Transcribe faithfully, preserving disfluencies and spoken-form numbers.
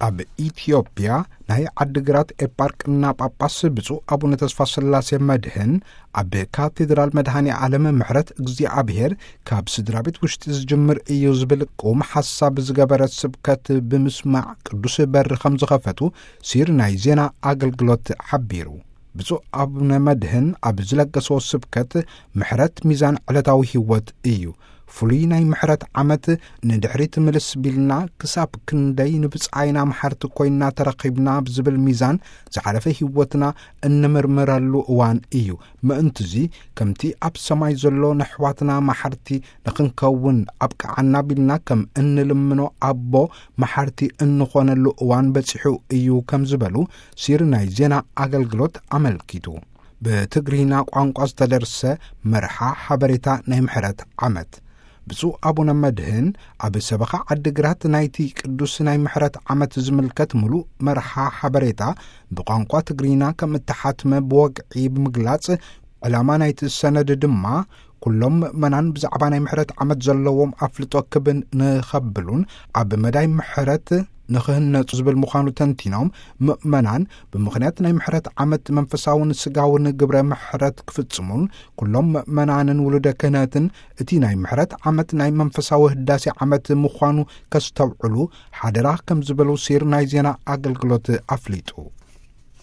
ኣብ ኢትዮጵያ ናይ ዓድግራት ኤፓርክና ጳጳስ ብፁዕ አቡነ ተስፋ ስላሴ መድህን ኣብ ካቴድራል መድኃኔ ዓለም ምሕረት እግዚአብሔር ካብ ስድራቤት ውሽጢ ዝጅምር እዩ ዝብል ቁም ሓሳብ ዝገበረት ስብከት ብምስማዕ ቅዱስ በር ከም ዝኸፈቱ ሲር ናይ ዜና ኣገልግሎት ሓቢሩ። ብፁዕ አቡነ መድህን ኣብ ዝለገሰዎ ስብከት ምሕረት ሚዛን ዕለታዊ ህይወት እዩ። ፍሉይ ናይ ምሕረት ዓመት ንድሕሪት ምልስ ቢልና ክሳብ ክንደይ ንብፃይና መሓርቲ ኮይና ተረኺብና ብዝብል ሚዛን ዝሓለፈ ህይወትና እንምርምረሉ እዋን እዩ። ምእንትዚ ከምቲ ኣብ ሰማይ ዘሎ ነሕዋትና መሓርቲ ንኽንከውን ኣብ ቀዓና ቢልና ከም እንልምኖ ኣቦ መሓርቲ እንኾነሉ እዋን በፂሑ እዩ ከም ዝበሉ ሲር ናይ ዜና ኣገልግሎት ኣመልኪቱ። ብትግሪና ቋንቋ ዝተደርሰ መርሓ ሓበሬታ ናይ ምሕረት ዓመት ብፁዕ አቡነ መድህን ኣብ ሰበኻ ዓድግራት ናይቲ ቅዱስ ናይ ምሕረት ዓመት ዝምልከት ሙሉእ መርሓ ሓበሬታ ብቋንቋ ትግሪና ከም እተሓትመ ብወግዒ ብምግላጽ ዕላማ ናይቲ ሰነድ ድማ ኩሎም ምእመናን ብዛዕባ ናይ ምሕረት ዓመት ዘለዎም ኣፍልጦ ክብን ንኸብሉን ኣብ መዳይ ምሕረት ንኽህነጹ ዝብል ምዃኑ ተንቲኖም ምእመናን ብምኽንያት ናይ ምሕረት ዓመት መንፈሳውን ስጋውን ግብረ ምሕረት ክፍጽሙን ኩሎም ምእመናንን ውሉደ ክህነትን እቲ ናይ ምሕረት ዓመት ናይ መንፈሳዊ ህዳሴ ዓመት ምዃኑ ከስተውዕሉ ሓደራ ከም ዝበሉ ሲር ናይ ዜና ኣገልግሎት ኣፍሊጡ።